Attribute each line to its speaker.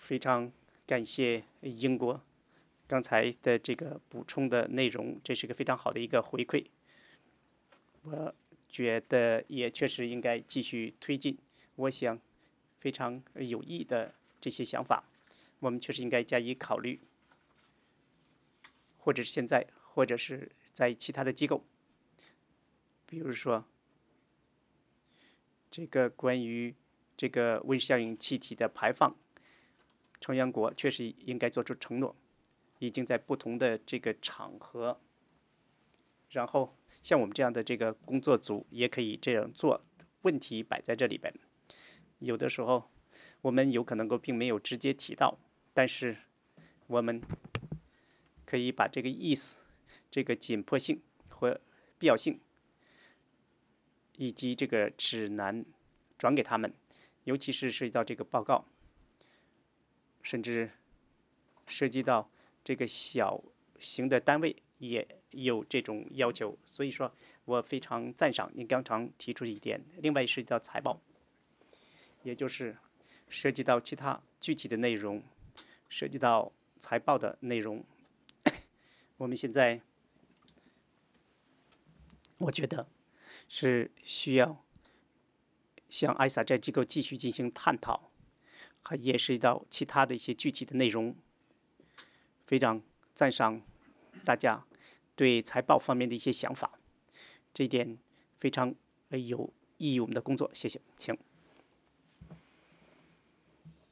Speaker 1: 非常感谢英国刚才的这个补充的内容，这是个非常好的一个回馈。我觉得也确实应该继续推进。我想非常有益的这些想法，我们确实应该加以考虑，或者是现在，或者是在其他的机构，比如说这个关于这个温室效应气体的排放，成员国确实应该做出承诺，已经在不同的这个场合，然后像我们这样的这个工作组也可以这样做。问题摆在这里边，有的时候我们有可能够并没有直接提到，但是我们可以把这个意思、这个紧迫性和必要性以及这个指南转给他们，尤其是涉及到这个报告，甚至涉及到这个小型的单位也有这种要求，所以说我非常赞赏您刚才提出的一点。另外涉及到财报，也就是涉及到其他具体的内容，涉及到财报的内容，我们现在我觉得是需要向艾萨这机构继续进行探讨，还也涉及到其他的一些具体的内容。非常赞赏大家对财报方面的一些想法，这一点非常有益于我们的工作。谢谢，请。